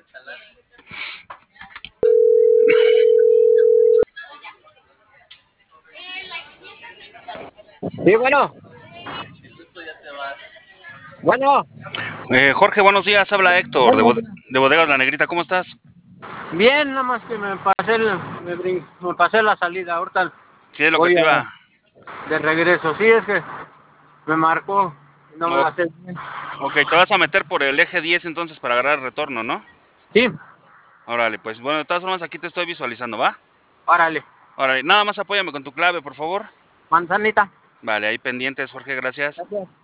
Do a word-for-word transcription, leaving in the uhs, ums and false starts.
Sí, bueno. Bueno, Eh, Jorge, buenos días, habla Héctor de, buenos Bod días. de Bodegas La Negrita, ¿cómo estás? Bien, nada más que me pasé, el- me, brin- me pasé la salida. Ahorita ¿Qué es lo que voy te a, iba? de regreso. Sí, es que me marcó, no me Oh, la sé bien. ok, te vas a meter por el eje diez entonces para agarrar el retorno, ¿no? Sí, Órale, pues bueno, de todas formas aquí te estoy visualizando, ¿va? órale. Órale, nada más apóyame con tu clave, por favor. Manzanita. Vale, ahí pendientes, Jorge, gracias. Gracias.